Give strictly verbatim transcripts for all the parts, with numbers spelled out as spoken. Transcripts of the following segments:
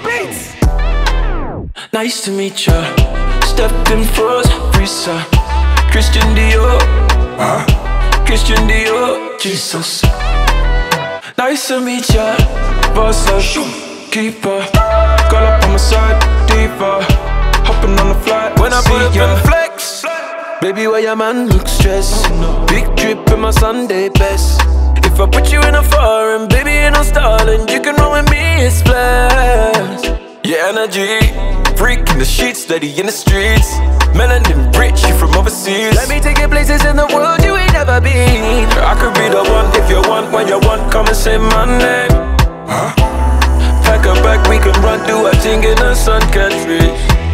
Nice to meet ya. Stepped in froze, Risa. Christian Dior, huh? Christian Dior, Jesus. Nice to meet ya. Boss up, keeper. Girl up on my side, deeper. Hopping on the flight, when I put up in the flex. Baby, why your man look stressed? Big trip in my Sunday best. If I put you in a foreign, baby, ain't no stalling. You can run with me, it's blessed. Your energy, freak in the sheets, steady in the streets. Melanin rich, you from overseas. Let me take you places in the world you ain't never been. I could be the one if you want, when you want, come and say my name. Huh? Pack a bag, we can run, do a thing in the sun country.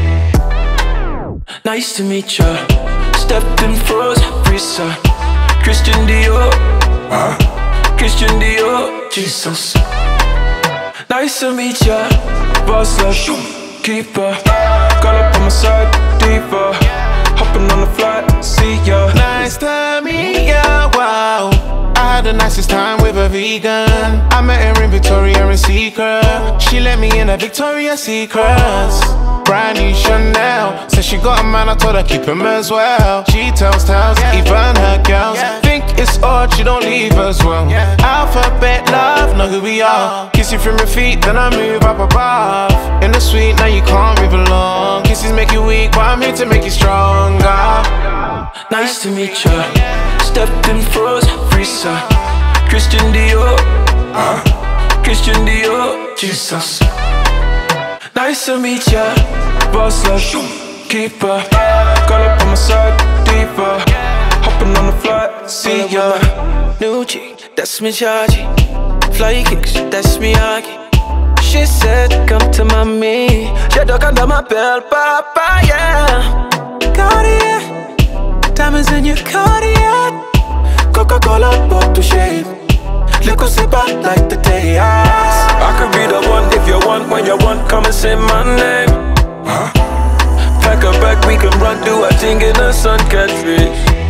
Nice to meet ya. Stepped in froze, Risa. Christian Dior, huh? Christian Dior, Jesus. Nice to meet ya. Boss up, keeper. Girl up on my side, deeper. Hopping on the flight, see ya. Nice to meet ya, wow. I had the nicest time with a vegan. I met her in Victoria and Secret. She let me in a Victoria's Secrets. Brand new Chanel. Said she got a man, I told her keep him as well. She tells tales, even her girls think it's odd, she don't leave as well. Alphabet love, know who we are. Kiss you from your feet, then I move up above. In the suite, now you can't move along. Kisses make you weak, but I'm here to make you stronger. Nice to meet ya. Stepped in froze, Risa. Christian Dior, huh? Christian Dior, Jesus. Nice to meet ya. Boss up, keeper. Girl up on my side, deeper. Hopping on the flight, see ya. New G, that's me chargy. Fly kicks, that's me Aki. She said, come to mommy. She dug under my belt, papa, yeah. Cartier, diamonds in your Cartier. Coca-Cola bottle shape. Look what's about like the day I could be the one if you want, when you want, come and say my name. Huh? Pack a bag, we can run, do a thing in the sun country.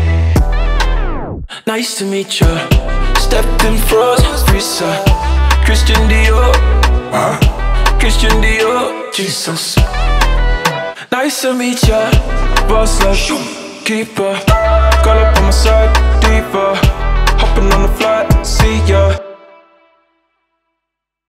Nice to meet ya. Stepped in froze, Risa. Christian Dior, huh? Christian Dior, Jesus. Nice to meet ya. Boss up, keeper. Girl up on my side, deeper. Hopping on the flight, see ya.